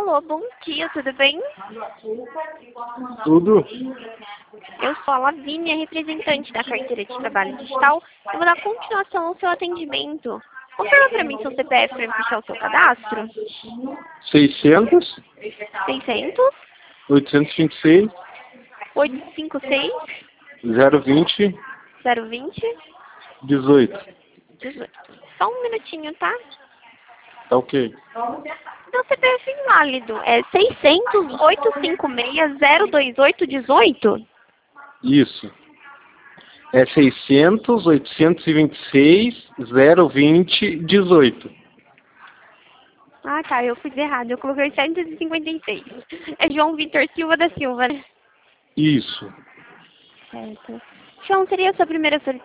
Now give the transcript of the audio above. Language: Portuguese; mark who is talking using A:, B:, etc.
A: Alô, bom dia, tudo bem?
B: Tudo?
A: Eu sou a Lavínia, representante da carteira de trabalho digital. Eu vou dar continuação ao seu atendimento. Confirma para mim seu CPF para eu fechar o seu cadastro.
B: 600,
A: 600
B: 826,
A: 856
B: 020,
A: 020
B: 18.
A: 18. Só um minutinho, tá?
B: Tá ok.
A: Seu CPF inválido é 600 856 028 18?
B: Isso. É 600, 826, 020, 18.
A: Ah, tá, eu fiz errado. Eu coloquei 756. É João Vitor Silva da Silva, né?
B: Isso.
A: Certo. João, seria a sua primeira solicitação?